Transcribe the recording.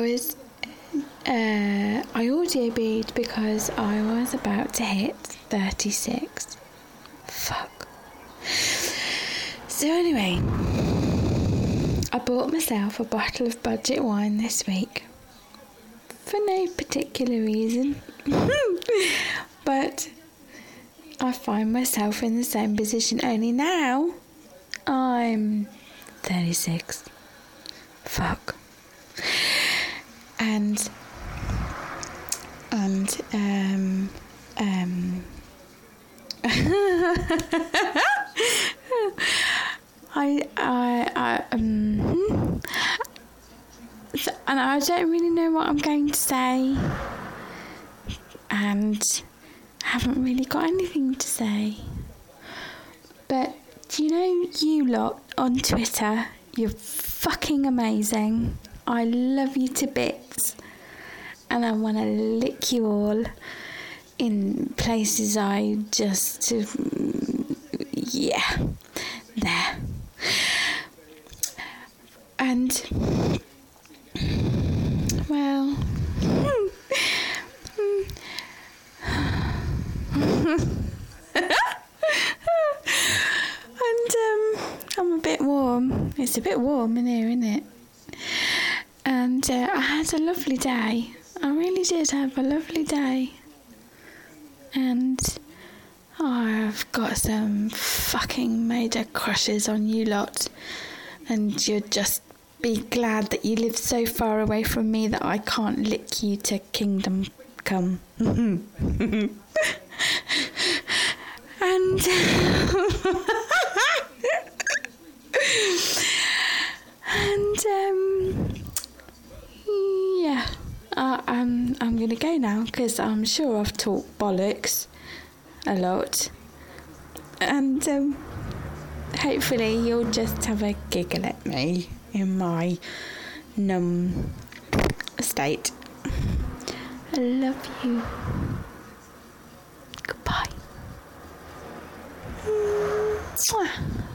I audio beat because I was about to hit 36. Fuck. So anyway, I bought myself a bottle of budget wine this week for no particular reason. But I find myself in the same position, only now I'm 36. Fuck. And and I don't really know what I'm going to say, and I haven't really got anything to say. But do you know, you lot on Twitter, you're fucking amazing. I love you to bits, and I want to lick you all in places I just, yeah, there. And, well, I'm a bit warm. It's a bit warm in here, isn't it? And I had a lovely day. I really did have a lovely day. And I've got some fucking major crushes on you lot. And you'd just be glad that you live so far away from me that I can't lick you to kingdom come. And yeah, I'm gonna go now because I'm sure I've talked bollocks a lot, and hopefully you'll just have a giggle at me in my numb state. I love you. Goodbye. Mwah.